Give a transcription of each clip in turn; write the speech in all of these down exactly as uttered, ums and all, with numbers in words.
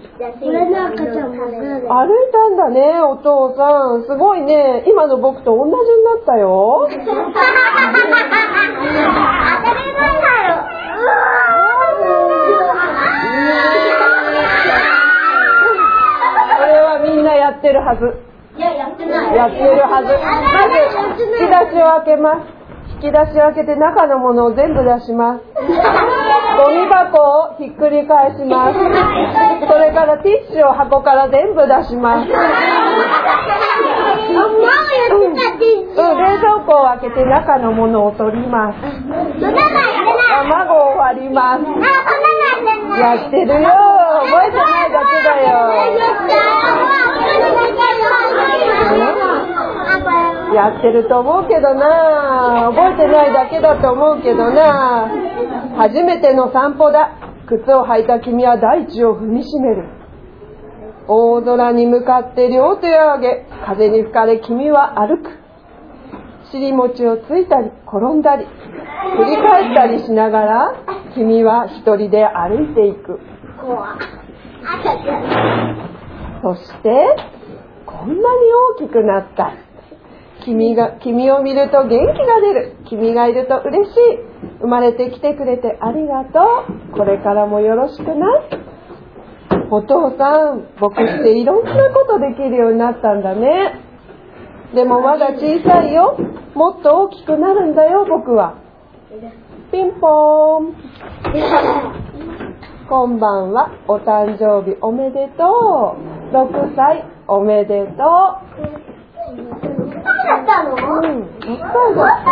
これの赤ちゃんも歩いたんだね、お父さん。すごいね。今の僕と同じになったよ。 当たり前だよ。 これはみんなやってるはず。 いや、やってない。 やってるはず。まず引き出しを開けます。引き出しを開けて中のものを全部出します。ゴミ箱をひっくり返します。それからティッシュを箱から全部出します。うん、うん、冷蔵庫を開けて中のものを取ります。卵を割ります。やってるよ。覚えてないだけだよ。やってると思うけどな。覚えてないだけだと思うけどな。初めての散歩だ。靴を履いた君は大地を踏みしめる。大空に向かって両手を上げ、風に吹かれ君は歩く。尻餅をついたり転んだり繰り返したりしながら君は一人で歩いていく。そしてこんなに大きくなった。君が、君を見ると元気が出る。君がいると嬉しい。生まれてきてくれてありがとう。これからもよろしくな。お父さん、僕っていろんなことできるようになったんだね。でもまだ小さいよ。もっと大きくなるんだよ、僕は。ピンポーン。こんばんは。お誕生日おめでとう。ろくさいおめでとう。 だったの？ うん、ろっさいだった。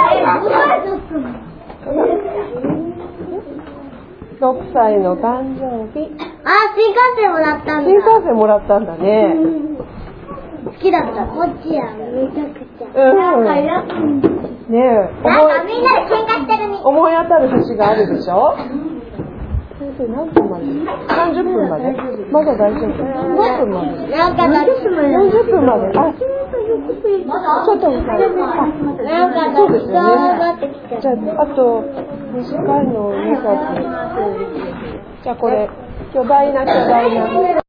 ろくさいの誕生日。 あ、新幹線もらったんだ。 新幹線もらったんだね。 好きだった。こっちや、めちゃくちゃ。 うん。 なんかやねえ、 なんかみんなで喧嘩してるみたい。 思い当たる節があるでしょ。先生何分まで？さんじゅっぷんまで？まだ大丈夫？何分まで？ なんかだって。 よんじゅっぷんまで。あ、ちょっと待って。 なんかそうですよね。 ね。 じゃあ、あと短いのをにさつ。じゃあこれ巨大な巨大な。